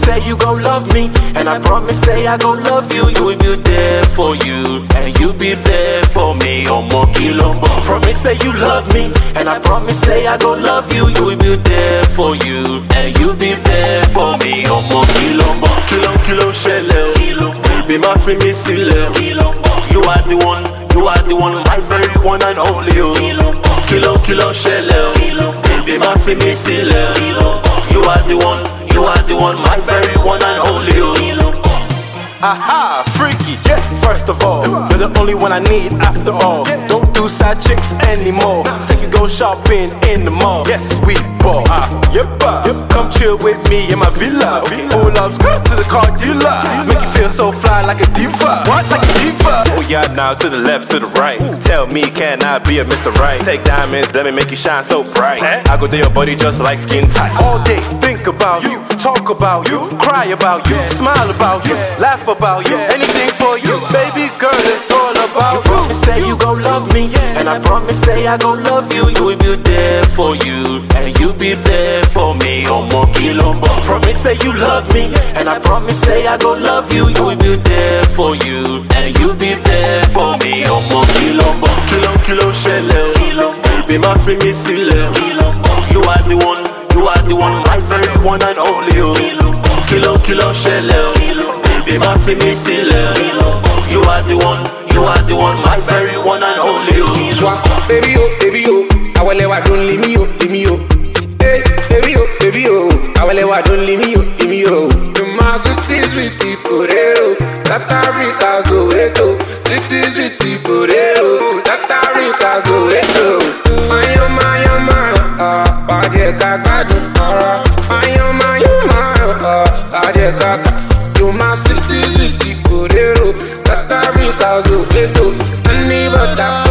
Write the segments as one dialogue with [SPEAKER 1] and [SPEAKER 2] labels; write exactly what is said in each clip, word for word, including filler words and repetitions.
[SPEAKER 1] say you gon' love me, and I promise say I gon' love you. You will be there for you, and you be there for me. Omo Kilombo. Promise say you love me, and I promise say I gon' love you. You will be there for you, and you be there for me. Omo Kilombo. Kilo kilo shele, baby my free me sile. You are the one, you are the one, my very one and only. Kilo kilo shele, baby my free me sile. You are the one, you are the one, my very one and only.
[SPEAKER 2] Aha, freaky, yeah. First of all, you're the only one I need after all. Don't do side chicks anymore. Take you go shopping in the mall. Yes, we ball. Ah, yep, yep. Come chill with me in my villa. Pull up skirt to the car dealer. Make you feel so fly like a diva. What? Like a diva? Oh yeah, now to the left, to the right. Tell me, can I be a Mister Right? Take diamonds, let me make you shine so bright. I go to your body just like skin tight. All day, think about you, talk about you, cry about you, smile about you, laugh about you, anything for you, baby girl, it's all about you.
[SPEAKER 1] Promise say you gon' love me, and I promise say I gon' love you. You will be there for you, and you be there for me. Omo Kilombo. Promise say you love me, and I promise say I gon' love you. You will be there for you, and you be there for me. Omo Kilombo. Kilo kilo shele, baby my free me sile. You are the one, you are the one, my very one and only. Kilo kilo shele, baby my free me sile. You are the one, you are the one, my very one and only.
[SPEAKER 3] Swap, baby oh, baby oh, awalewa don't leave me oh, leave me oh. Hey, baby oh, baby oh, awalewa don't leave me oh, leave me oh. You must with this with the Porero, South Africa Soweto, cities with the Porero, South Africa Soweto. Mayo mayo mayo, ah, baje kakadu, ah, mayo mayo mayo, ah, baje kakadu. You must with this with the Porero, South Africa Soweto, anybody.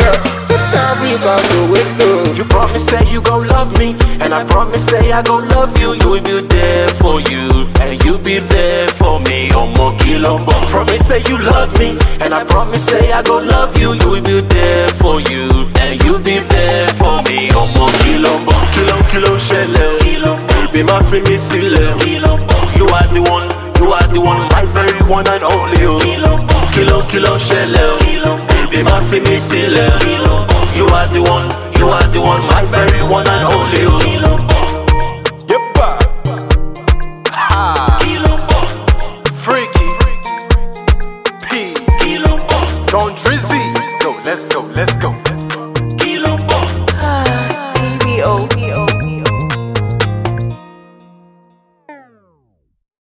[SPEAKER 1] You promise say you gon' love me, and I promise say I gon' love you. You will be there for you, and you be there for me. Omo Kilombo. Promise say you love me, and I promise say I gon' love you. You will be there for you, and you be there for me. Omo Kilombo. Kilo kilo shele, baby my free me sile. You are the one, you are the one, my very one and only. Kilo kilo shele, baby my free me sile. You are the one, you are the one, my very one and only.